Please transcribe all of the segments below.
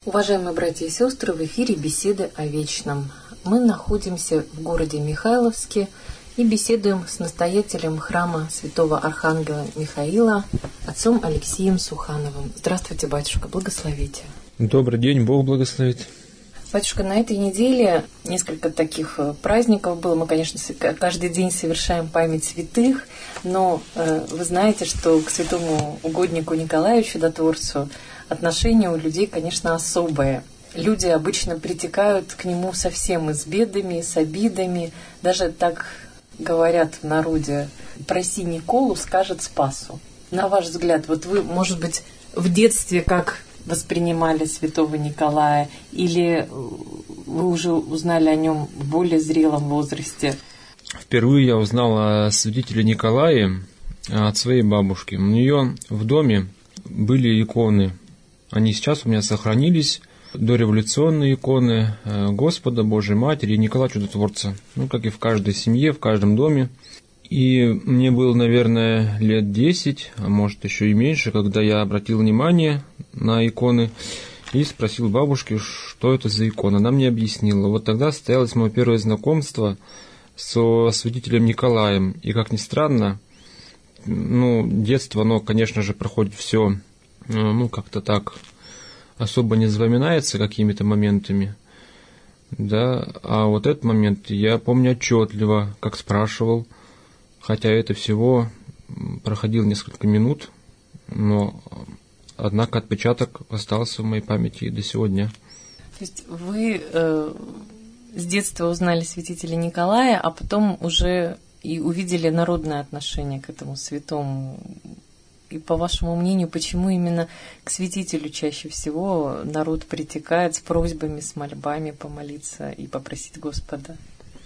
Уважаемые братья и сестры, в эфире «Беседы о вечном». Мы находимся в городе Михайловске и беседуем с настоятелем храма святого Архангела Михаила, отцом Алексеем Сухановым. Здравствуйте, батюшка, благословите. Добрый день, Бог благословит. Батюшка, на этой неделе несколько таких праздников было. Мы, конечно, каждый день совершаем память святых, но вы знаете, что к святому угоднику Николаю Чудотворцу отношение у людей, конечно, особое. Люди обычно притекают к нему совсем и с бедами, и с обидами. Даже так говорят в народе: проси Николу, скажет Спасу. На ваш взгляд, вот вы, может быть, в детстве как воспринимали святого Николая, или вы уже узнали о нем в более зрелом возрасте? Впервые я узнал о святителе Николае от своей бабушки. У нее в доме были иконы. Они сейчас у меня сохранились, дореволюционные иконы Господа, Божьей Матери и Николая Чудотворца. Как и в каждой семье, в каждом доме. И мне было, наверное, лет 10, а может еще и меньше, когда я обратил внимание на иконы и спросил бабушки, что это за икона. Она мне объяснила. Вот тогда состоялось мое первое знакомство со святителем Николаем. И, как ни странно, детство, оно, конечно же, проходит все, как-то так, особо не запоминается какими-то моментами. Да, а вот этот момент я помню отчетливо, как спрашивал, хотя это всего проходило несколько минут, но, однако, отпечаток остался в моей памяти и до сего дня. То есть вы с детства узнали святителя Николая, а потом уже и увидели народное отношение к этому святому. И, по вашему мнению, почему именно к святителю чаще всего народ притекает с просьбами, с мольбами помолиться и попросить Господа?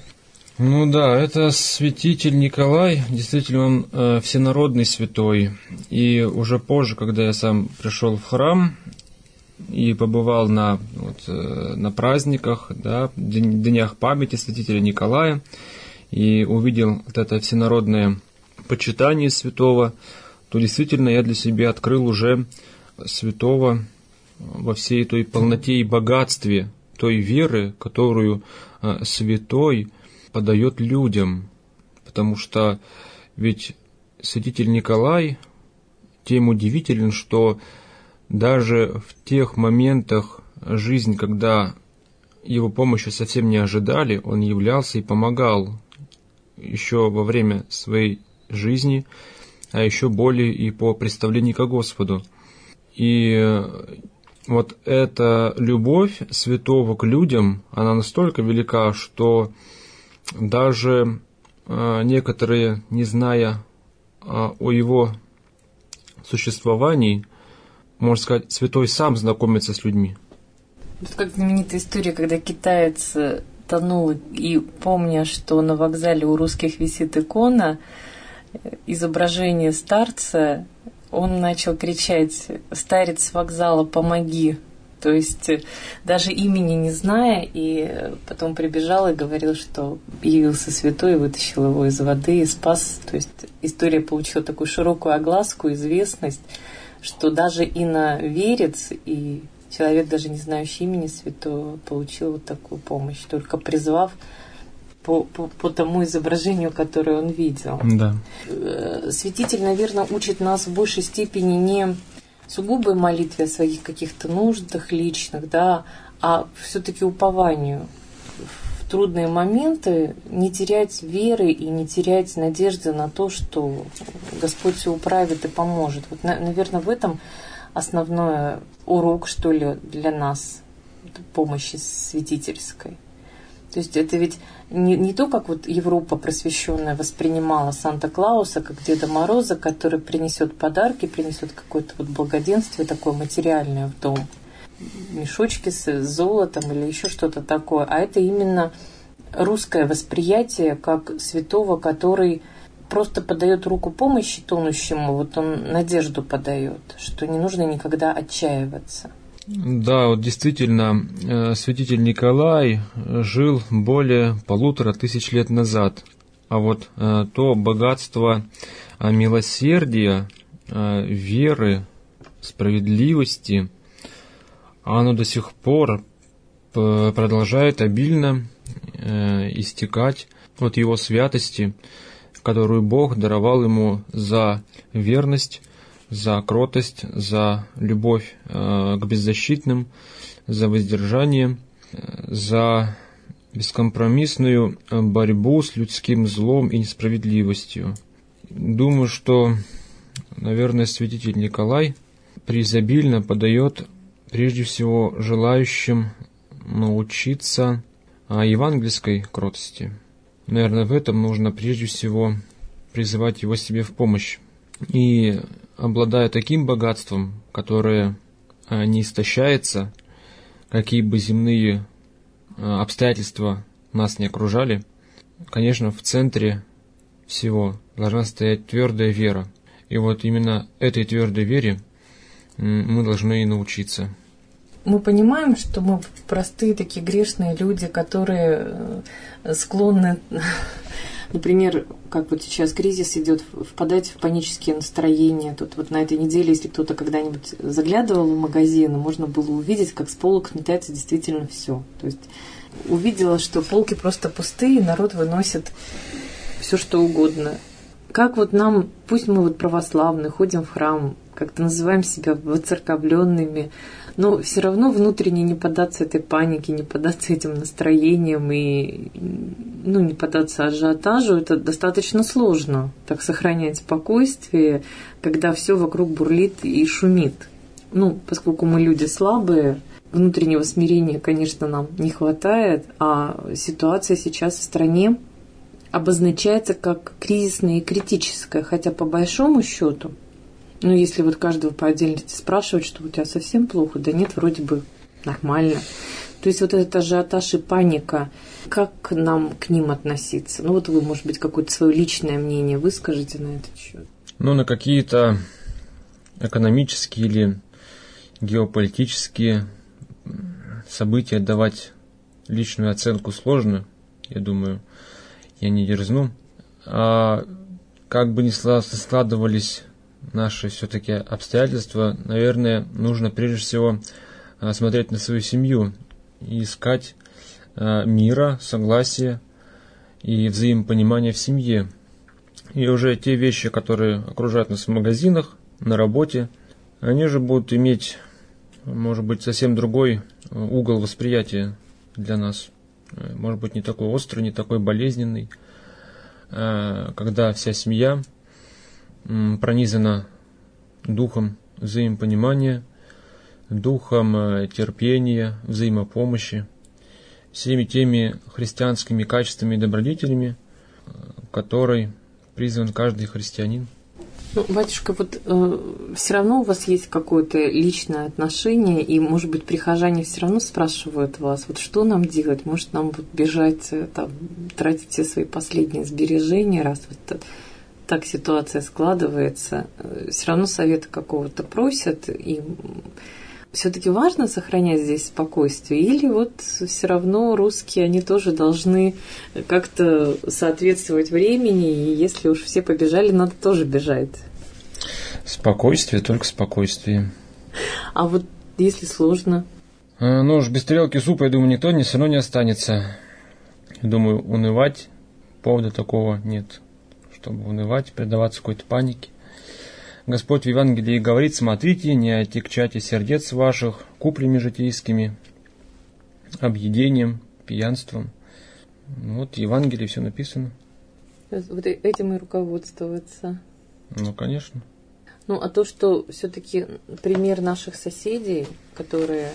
Это святитель Николай, действительно, он всенародный святой. И уже позже, когда я сам пришел в храм и побывал на праздниках, да, днях памяти святителя Николая, и увидел вот это всенародное почитание святого, то действительно я для себя открыл уже святого во всей той полноте и богатстве той веры, которую святой подает людям, потому что ведь святитель Николай тем удивителен, что даже в тех моментах жизни, когда его помощи совсем не ожидали, он являлся и помогал еще во время своей жизни, а еще более и по представлению ко Господу. И вот эта любовь святого к людям, она настолько велика, что даже некоторые, не зная о его существовании, можно сказать, святой сам знакомится с людьми. Это как знаменитая история, когда китаец тонул, и помня, что на вокзале у русских висит икона, изображение старца, он начал кричать: «Старец с вокзала, помоги!» То есть даже имени не зная, и потом прибежал и говорил, что явился святой, вытащил его из воды и спас. То есть история получила такую широкую огласку, известность, что даже иноверец и человек, даже не знающий имени святого, получил вот такую помощь, только призвав по тому изображению, которое он видел. Да. Святитель, наверное, учит нас в большей степени не сугубой молитве о своих каких-то нуждах личных, да, а все-таки упованию. В трудные моменты не терять веры и не терять надежды на то, что Господь все управит и поможет. Вот, наверное, в этом основной урок, что ли, для нас помощи святительской. То есть это ведь не то, как вот Европа просвещенная воспринимала Санта-Клауса как Деда Мороза, который принесет подарки, принесет какое-то вот благоденствие такое материальное в дом, мешочки с золотом или еще что-то такое. А это именно русское восприятие как святого, который просто подает руку помощи тонущему, вот он надежду подает, что не нужно никогда отчаиваться. Да, вот действительно, святитель Николай жил более 1500 лет назад. А вот то богатство милосердия, веры, справедливости, а оно до сих пор продолжает обильно истекать от его святости, которую Бог даровал ему за верность, за кротость, за любовь к беззащитным, за воздержание, за бескомпромиссную борьбу с людским злом и несправедливостью. Думаю, что, наверное, святитель Николай преизобильно подает прежде всего желающим научиться евангельской кротости. Наверное, в этом нужно прежде всего призывать его себе в помощь. И, обладая таким богатством, которое не истощается, какие бы земные обстоятельства нас не окружали, конечно, в центре всего должна стоять твердая вера. И вот именно этой твердой вере мы должны и научиться. Мы понимаем, что мы простые такие грешные люди, которые склонны, например, как вот сейчас кризис идет, впадать в панические настроения. Тут вот на этой неделе, если кто-то когда-нибудь заглядывал в магазин, можно было увидеть, как с полок сметается действительно все. То есть увидела, что полки просто пустые, народ выносит все что угодно. Как вот нам, пусть мы вот православные, ходим в храм, как-то называем себя воцерковленными, но все равно внутренне не поддаться этой панике, не поддаться этим настроениям и не поддаться ажиотажу, это достаточно сложно. Так сохранять спокойствие, когда все вокруг бурлит и шумит. Поскольку мы люди слабые, внутреннего смирения, конечно, нам не хватает, а ситуация сейчас в стране обозначается как кризисная и критическая, хотя по большому счету, если вот каждого по отдельности спрашивать, что у тебя совсем плохо, да нет, вроде бы нормально. То есть вот этот ажиотаж и паника, как нам к ним относиться? Вы, может быть, какое-то свое личное мнение выскажите на этот счет. На какие-то экономические или геополитические события давать личную оценку сложно, я думаю, я не дерзну. А как бы ни складывались наши все-таки обстоятельства, наверное, нужно прежде всего смотреть на свою семью и искать мира, согласия и взаимопонимания в семье. И уже те вещи, которые окружают нас в магазинах, на работе, они же будут иметь, может быть, совсем другой угол восприятия для нас. Может быть, не такой острый, не такой болезненный, когда вся семья пронизана духом взаимопонимания, духом терпения, взаимопомощи, всеми теми христианскими качествами и добродетелями, которой призван каждый христианин. Батюшка, все равно у вас есть какое-то личное отношение, и, может быть, прихожане все равно спрашивают вас, что нам делать? Может, нам бежать, тратить все свои последние сбережения, раз так ситуация складывается, все равно совета какого-то просят, и все-таки важно сохранять здесь спокойствие, или все равно русские, они тоже должны как-то соответствовать времени, и если уж все побежали, надо тоже бежать. Спокойствие, только спокойствие. А если сложно? Без тарелки супа, я думаю, никто все равно не останется. Думаю, унывать повода такого нет, чтобы унывать, предаваться какой-то панике. Господь в Евангелии говорит: смотрите, не отягчайте сердец ваших куплями житейскими, объедением, пьянством. В Евангелии все написано. Этим и руководствоваться. Конечно. А то, что все-таки пример наших соседей, которые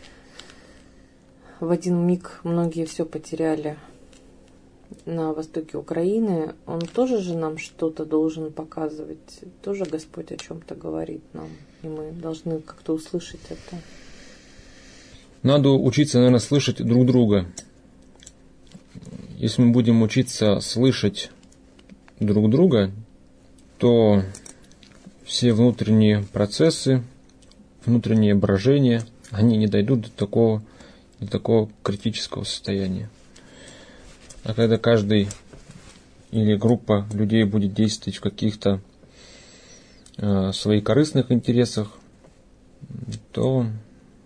в один миг многие все потеряли на востоке Украины, он тоже же нам что-то должен показывать. Тоже Господь о чем-то говорит нам, и мы должны как-то услышать это. Надо учиться, наверное, слышать друг друга. Если мы будем учиться слышать друг друга, то все внутренние процессы, внутренние брожения, они не дойдут до такого критического состояния. А когда каждый или группа людей будет действовать в каких-то своих корыстных интересах, то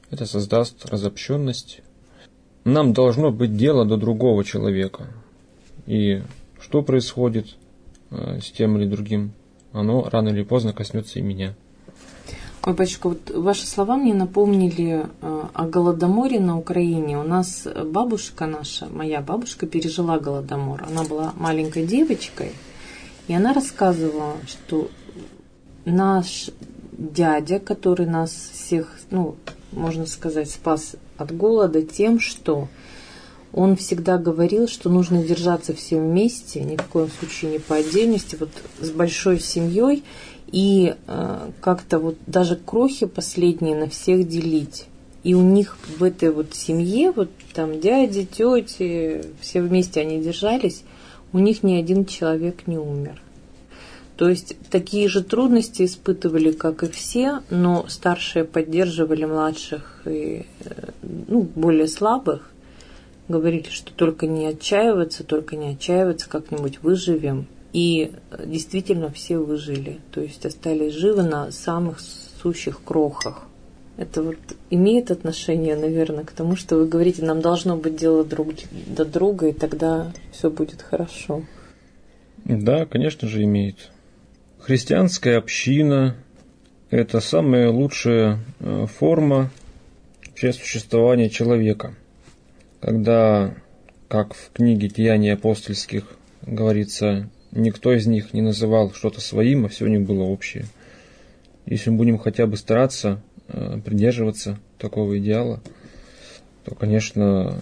это создаст разобщенность. Нам должно быть дело до другого человека. И что происходит с тем или другим, оно рано или поздно коснется и меня. Ой, батюшка, вот ваши слова мне напомнили о Голодоморе на Украине. У нас бабушка наша, моя бабушка, пережила Голодомор. Она была маленькой девочкой, и она рассказывала, что наш дядя, который нас всех, можно сказать, спас от голода тем, что он всегда говорил, что нужно держаться все вместе, ни в коем случае не по отдельности, вот с большой семьей, и как-то вот даже крохи последние на всех делить. И у них в этой вот семье, вот там дяди, тети, все вместе они держались, у них ни один человек не умер. То есть такие же трудности испытывали, как и все, но старшие поддерживали младших и более слабых. Говорили, что только не отчаиваться, как-нибудь выживем. И действительно все выжили, то есть остались живы на самых сущих крохах. Это вот имеет отношение, наверное, к тому, что вы говорите, нам должно быть дело друг до друга, и тогда все будет хорошо. Да, конечно же, имеет. Христианская община – это самая лучшая форма вообще существования человека. Когда, как в книге «Деяний апостольских» говорится, никто из них не называл что-то своим, а все у них было общее. Если мы будем хотя бы стараться придерживаться такого идеала, то, конечно,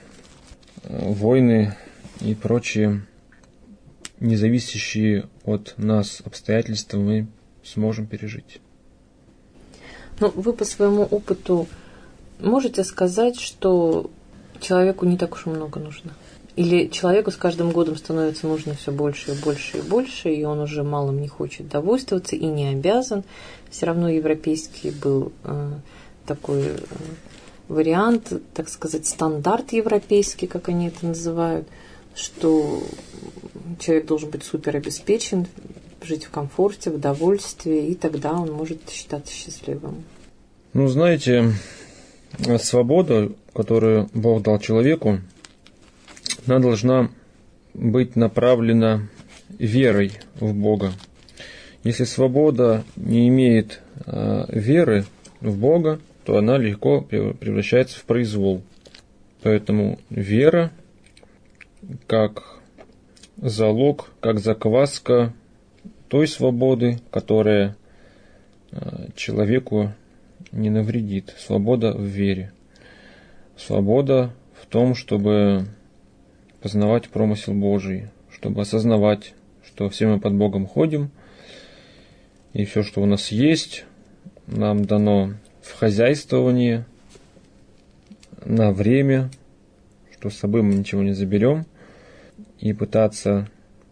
войны и прочие независящие от нас обстоятельства мы сможем пережить. Вы по своему опыту можете сказать, что человеку не так уж и много нужно? Или человеку с каждым годом становится нужно все больше и больше и больше, и он уже малым не хочет довольствоваться и не обязан. Все равно европейский был такой вариант, так сказать, стандарт европейский, как они это называют, что человек должен быть супер обеспечен, жить в комфорте, в довольстве, и тогда он может считаться счастливым. Знаете, свобода, которую Бог дал человеку, она должна быть направлена верой в Бога. Если свобода не имеет веры в Бога, то она легко превращается в произвол. Поэтому вера как залог, как закваска той свободы, которая человеку не навредит. Свобода в вере. Свобода в том, чтобы познавать промысел Божий, чтобы осознавать, что все мы под Богом ходим, и все, что у нас есть, нам дано в хозяйствовании на время, что с собой мы ничего не заберем, и пытаться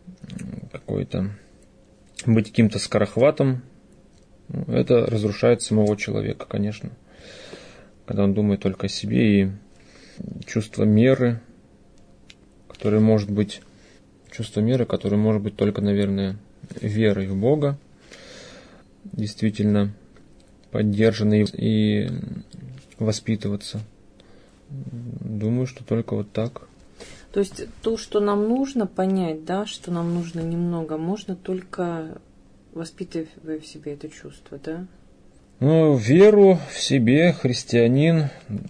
быть каким-то скорохватом, это разрушает самого человека, конечно, когда он думает только о себе, и чувство меры, которое может быть только, наверное, верой в Бога, действительно поддержанной и воспитываться. Думаю, что только вот так. То есть то, что нам нужно понять, да, что нам нужно немного, можно только воспитывая в себе это чувство, да? Веру в себе христианин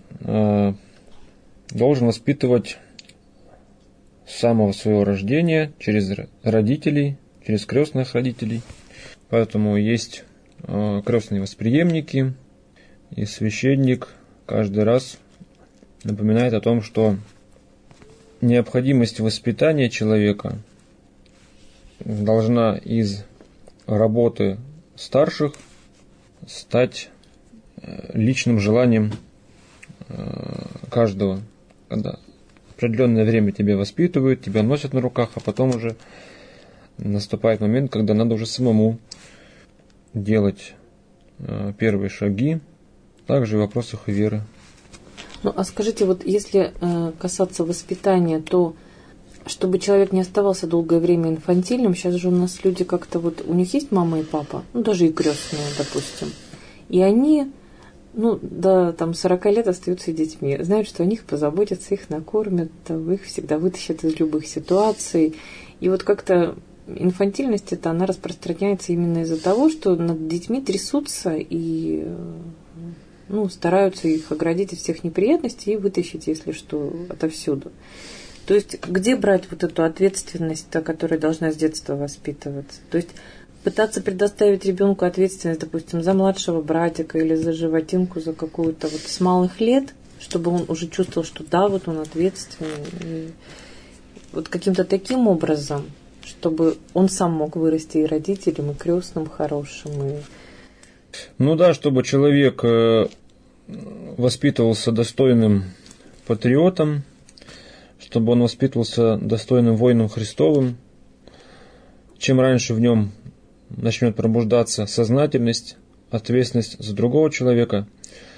должен воспитывать с самого своего рождения, через родителей, через крестных родителей. Поэтому есть крестные восприемники, и священник каждый раз напоминает о том, что необходимость воспитания человека должна из работы старших стать личным желанием каждого, когда определенное время тебя воспитывают, тебя носят на руках, а потом уже наступает момент, когда надо уже самому делать первые шаги, также в вопросах веры. А скажите, вот если касаться воспитания, то чтобы человек не оставался долгое время инфантильным, сейчас же у нас люди как-то у них есть мама и папа, даже и крестные, допустим, и они до там 40 лет остаются детьми. Знают, что о них позаботятся, их накормят, их всегда вытащат из любых ситуаций. И вот как-то инфантильность эта, она распространяется именно из-за того, что над детьми трясутся и стараются их оградить от всех неприятностей и вытащить, если что, отовсюду. То есть где брать вот эту ответственность, которая должна с детства воспитываться? То есть пытаться предоставить ребенку ответственность, допустим, за младшего братика или за животинку, за какую-то вот с малых лет, чтобы он уже чувствовал, что да, вот он ответственный. И вот каким-то таким образом, чтобы он сам мог вырасти и родителем, и крестным хорошим. Чтобы человек воспитывался достойным патриотом, чтобы он воспитывался достойным воином Христовым. Чем раньше в нем начнет пробуждаться сознательность, ответственность за другого человека,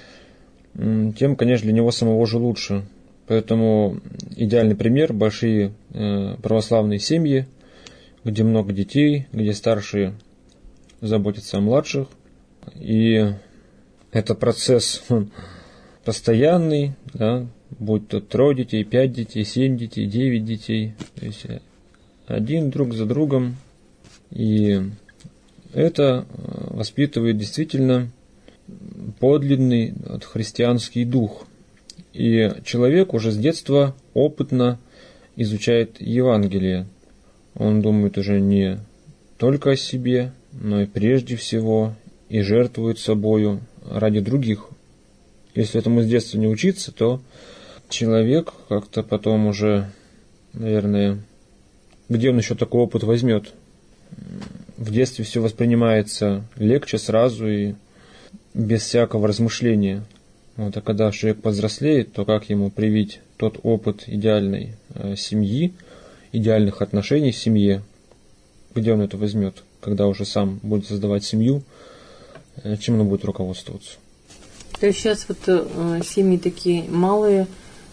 тем, конечно, для него самого же лучше. Поэтому идеальный пример – большие православные семьи, где много детей, где старшие заботятся о младших. И это процесс постоянный, будь то 3 детей, 5 детей, 7 детей, 9 детей, то есть один друг за другом. И это воспитывает действительно подлинный христианский дух. И человек уже с детства опытно изучает Евангелие. Он думает уже не только о себе, но и прежде всего и жертвует собою ради других. Если этому с детства не учиться, то человек как-то потом уже, наверное, где он еще такой опыт возьмет? В детстве все воспринимается легче сразу и без всякого размышления. А когда человек повзрослеет, то как ему привить тот опыт идеальной семьи, идеальных отношений в семье, где он это возьмет, когда уже сам будет создавать семью, чем он будет руководствоваться? То есть сейчас семьи такие малые,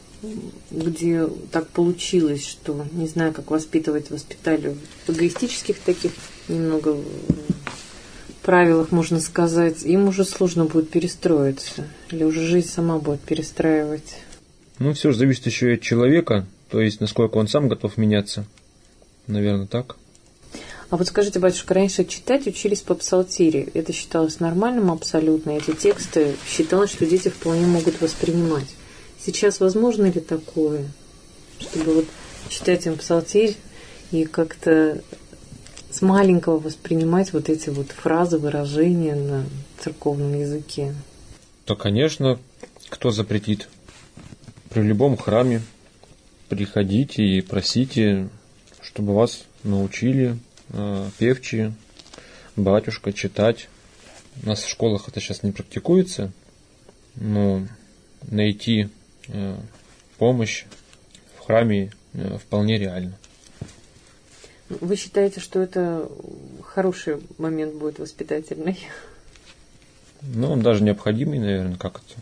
где так получилось, что не знаю, как воспитали в эгоистических таких немного правилах, можно сказать, им уже сложно будет перестроиться, или уже жизнь сама будет перестраивать. Все же зависит еще и от человека, то есть насколько он сам готов меняться. Наверное, так. А вот скажите, батюшка, раньше читать учились по псалтире. Это считалось нормальным абсолютно? Эти тексты считалось, что дети вполне могут воспринимать. Сейчас возможно ли такое, чтобы читать им псалтирь и как-то с маленького воспринимать эти фразы, выражения на церковном языке? То, конечно, кто запретит? При любом храме приходите и просите, чтобы вас научили певчие, батюшка, читать. У нас в школах это сейчас не практикуется, но найти помощь в храме вполне реально. Вы считаете, что это хороший момент будет воспитательный? Он даже необходимый, наверное, как это.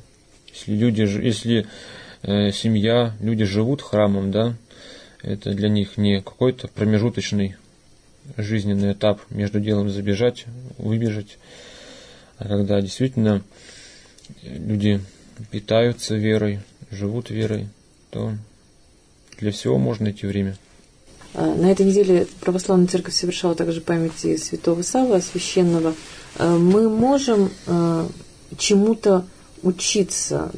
Если семья, люди живут храмом, это для них не какой-то промежуточный жизненный этап между делом забежать, выбежать, а когда действительно люди питаются верой, живут верой, то для всего можно найти время. На этой неделе Православная Церковь совершала также памяти святого Саввы Священного. Мы можем чему-то учиться,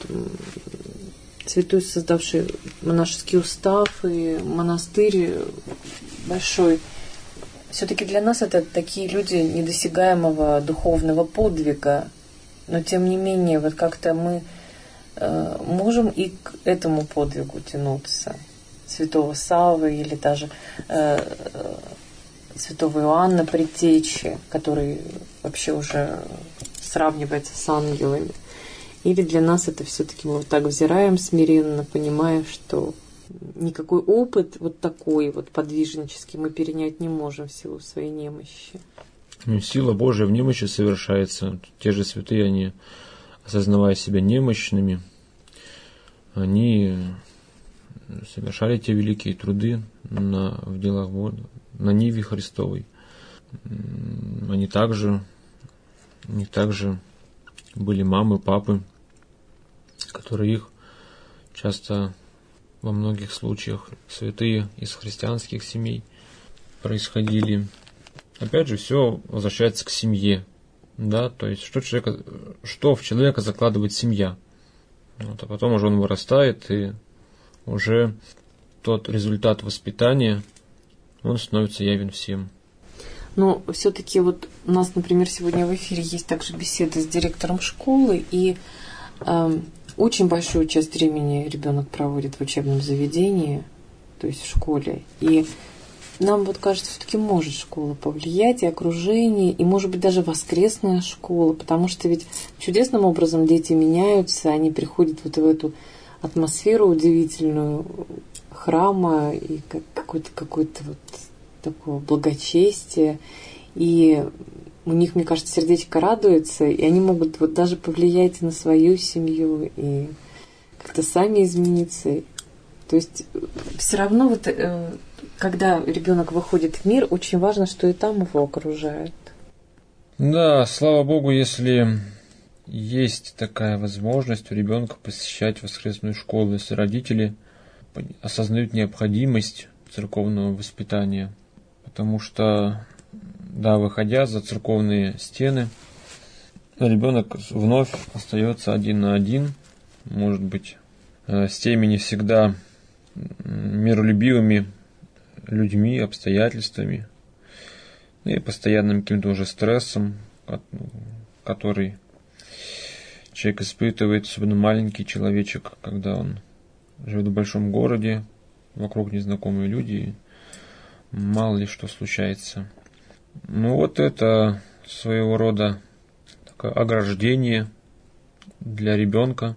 святой, создавший монашеский устав и монастырь большой. Все-таки для нас это такие люди недосягаемого духовного подвига, но тем не менее, как-то мы можем и к этому подвигу тянуться. Святого Саввы или даже святого Иоанна Предтечи, который вообще уже сравнивается с ангелами. Или для нас это все-таки мы так взираем смиренно, понимая, что никакой опыт такой подвижнический мы перенять не можем в силу своей немощи. Сила Божия в немощи совершается. Те же святые, они, осознавая себя немощными, они совершали те великие труды в делах Бога, на ниве Христовой. У них также были мамы, папы, которые их часто во многих случаях святые из христианских семей происходили. Опять же, все возвращается к семье. Да, то есть, что в человека закладывает семья. Вот, а потом уже он вырастает, и уже тот результат воспитания, он становится явен всем. Но все-таки вот у нас, например, сегодня в эфире есть также беседа с директором школы, и очень большую часть времени ребенок проводит в учебном заведении, то есть в школе. И нам вот кажется, все-таки может школа повлиять, и окружение, и, может быть, даже воскресная школа, потому что ведь чудесным образом дети меняются, они приходят вот в эту атмосферу удивительную храма и какое-то вот такое благочестие, и у них, мне кажется, сердечко радуется, и они могут вот даже повлиять на свою семью и как-то сами измениться. То есть все равно вот когда ребенок выходит в мир, очень важно, что и там его окружает. Да, слава Богу, если есть такая возможность у ребенка посещать воскресную школу, если родители осознают необходимость церковного воспитания. Потому что, да, выходя за церковные стены, ребенок вновь остается один на один, может быть, с теми не всегда миролюбивыми людьми, обстоятельствами и постоянным каким-то уже стрессом, который человек испытывает, особенно маленький человечек, когда он живет в большом городе, вокруг незнакомые люди, мало ли что случается. Ну вот это своего рода такое ограждение для ребенка.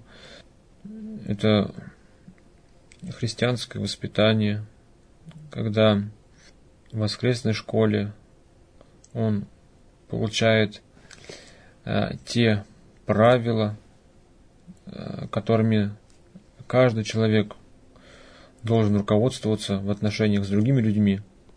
Это христианское воспитание, когда в воскресной школе он получает те правила, которыми каждый человек должен руководствоваться в отношениях с другими людьми,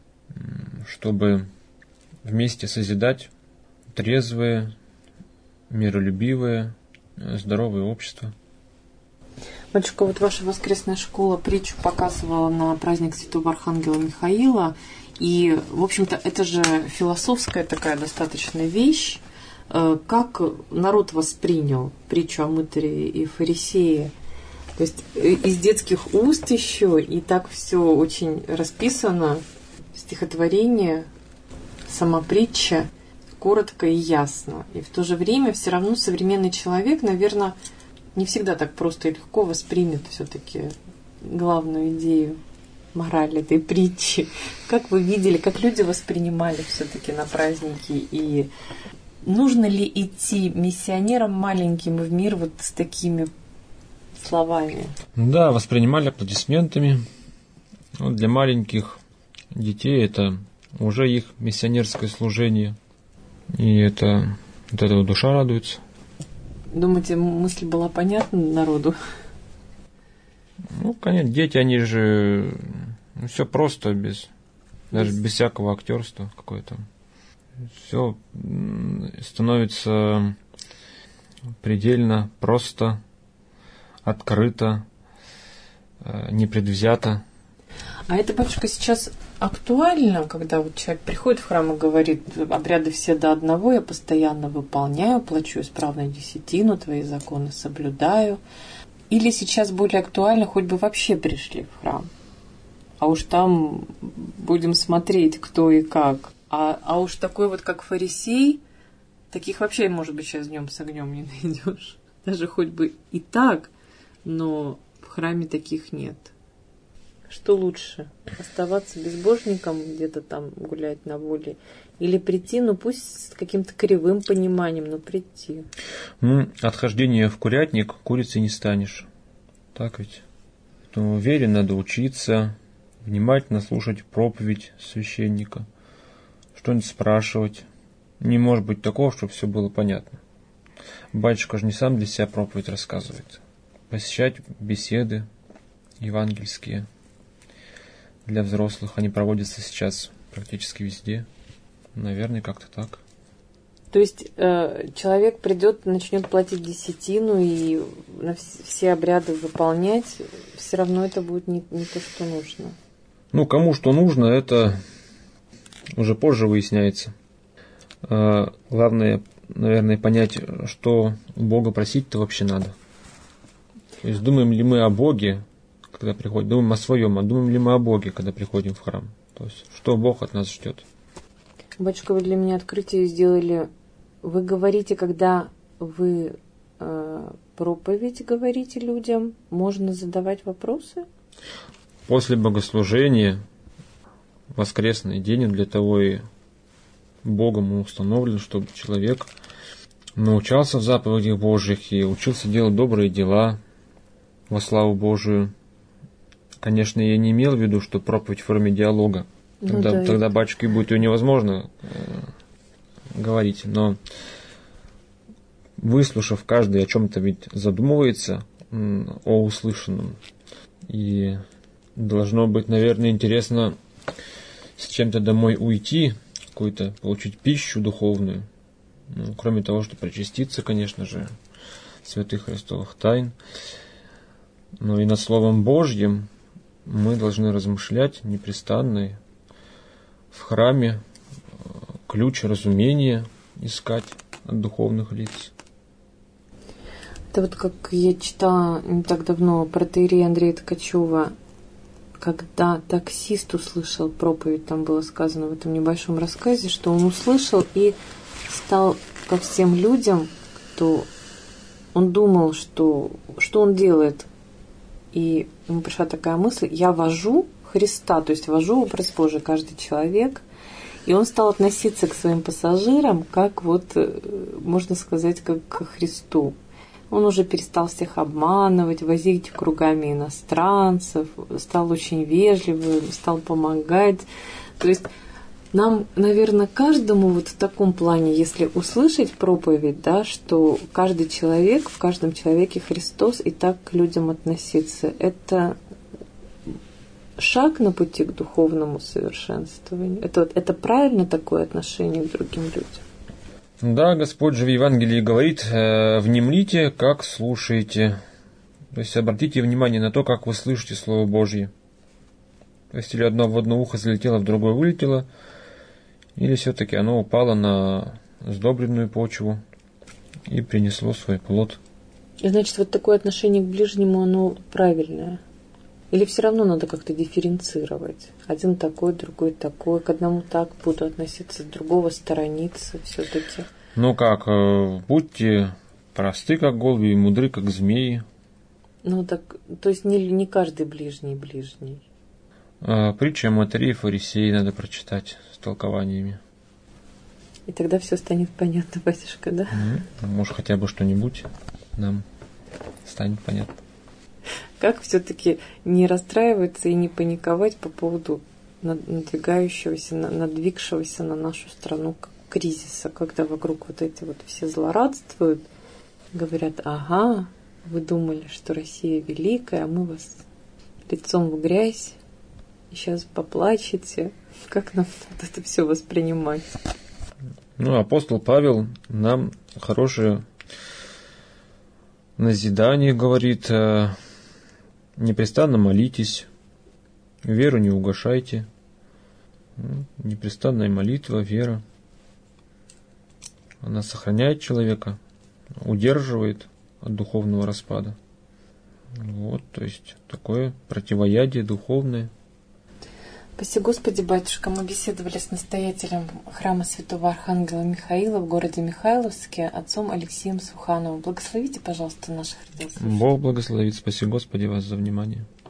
чтобы вместе созидать трезвое, миролюбивое, здоровое общество. Батюшка, вот ваша воскресная школа притчу показывала на праздник Святого Архангела Михаила, и, в общем-то, это же философская такая достаточно вещь. Как народ воспринял притчу о мытаре и фарисее? То есть из детских уст еще, и так все очень расписано, стихотворение, сама притча, коротко и ясно. И в то же время все равно современный человек, наверное, не всегда так просто и легко воспримет все-таки главную идею, мораль этой притчи. Как вы видели, как люди воспринимали все-таки на праздники, и нужно ли идти миссионерам маленьким в мир вот с такими словами? Да, воспринимали аплодисментами. Вот для маленьких детей это уже их миссионерское служение. И это от этого душа радуется. Думаете, мысль была понятна народу? Ну, конечно, дети, они же все просто, даже без всякого актерства какое-то. Все становится предельно просто, открыто, непредвзято. А это, батюшка, сейчас актуально, когда вот человек приходит в храм и говорит: обряды все до одного я постоянно выполняю, плачу исправно десятину, твои законы соблюдаю. Или сейчас более актуально, хоть бы вообще пришли в храм, а уж там будем смотреть, кто и как. А уж такой вот, как фарисей, таких вообще, может быть, сейчас днем с огнем не найдешь. Даже хоть бы и так, но в храме таких нет. Что лучше? Оставаться безбожником, где-то там гулять на воле? Или прийти, ну пусть с каким-то кривым пониманием, но прийти? От хождения в курятник курицей не станешь. Так ведь? Поэтому вере надо учиться, внимательно слушать проповедь священника, что-нибудь спрашивать. Не может быть такого, чтобы все было понятно. Батюшка же не сам для себя проповедь рассказывает. Посещать беседы евангельские для взрослых, они проводятся сейчас практически везде. Наверное, как-то так. То есть человек придет, начнет платить десятину и все обряды выполнять, все равно это будет не то, что нужно. Ну, кому что нужно, это уже позже выясняется. Главное, наверное, понять, что у Бога просить-то вообще надо. То есть думаем ли мы о Боге, когда приходим, думаем о своем, а думаем ли мы о Боге, когда приходим в храм. То есть, что Бог от нас ждет. Батюшка, вы для меня открытие сделали. Вы говорите, когда вы проповедь говорите людям, можно задавать вопросы? После богослужения, воскресный день, для того и Богом установлен, чтобы человек научался в заповедях Божьих и учился делать добрые дела во славу Божию. Конечно, я не имел в виду, что проповедь в форме диалога. Тогда батюшке будет ее невозможно говорить. Но выслушав, каждый о чем-то ведь задумывается о услышанном. И должно быть, наверное, интересно с чем-то домой уйти, какую-то получить пищу духовную. Ну, кроме того, что причаститься, конечно же, святых христовых тайн. Но и над Словом Божьим мы должны размышлять непрестанно в храме, ключ разумения искать от духовных лиц. Это вот как я читала не так давно про протоиерея Андрея Ткачева, когда таксист услышал проповедь, там было сказано в этом небольшом рассказе, что он услышал и стал ко всем людям, кто он думал, что он делает. И ему пришла такая мысль: я вожу Христа, то есть вожу образ Божий каждый человек. И он стал относиться к своим пассажирам как можно сказать, как к Христу. Он уже перестал всех обманывать, возить кругами иностранцев, стал очень вежливым, стал помогать. То есть нам, наверное, каждому в таком плане, если услышать проповедь, да, что каждый человек, в каждом человеке Христос, и так к людям относиться, это шаг на пути к духовному совершенствованию. Это правильно такое отношение к другим людям? Да, Господь же в Евангелии говорит: внемлите, как слушаете. То есть обратите внимание на то, как вы слышите Слово Божье. То есть или одно в одно ухо залетело, в другое вылетело, или все-таки оно упало на сдобренную почву и принесло свой плод. И значит, такое отношение к ближнему, оно правильное? Или все равно надо как-то дифференцировать? Один такой, другой такой. К одному так буду относиться, к другого сторониться все-таки. Ну как, будьте просты, как голуби, и мудры, как змеи. Ну так, то есть не каждый ближний. Притча о Матери и Фарисеи надо прочитать с толкованиями. И тогда все станет понятно, батюшка, да? Может, хотя бы что-нибудь нам станет понятно. Как все-таки не расстраиваться и не паниковать по поводу надвигавшегося на нашу страну кризиса, когда вокруг эти все злорадствуют, говорят: ага, вы думали, что Россия великая, а мы вас лицом в грязь, и сейчас поплачете. Как нам это все воспринимать? Ну, апостол Павел нам хорошее назидание говорит: непрестанно молитесь, веру не угашайте. Непрестанная молитва, вера, она сохраняет человека, удерживает от духовного распада. То есть такое противоядие духовное. Спасибо, Господи, батюшка. Мы беседовали с настоятелем храма Святого Архангела Михаила в городе Михайловске, отцом Алексеем Сухановым. Благословите, пожалуйста, наших радиослушателей. Бог благословит. Спасибо, Господи, вас за внимание.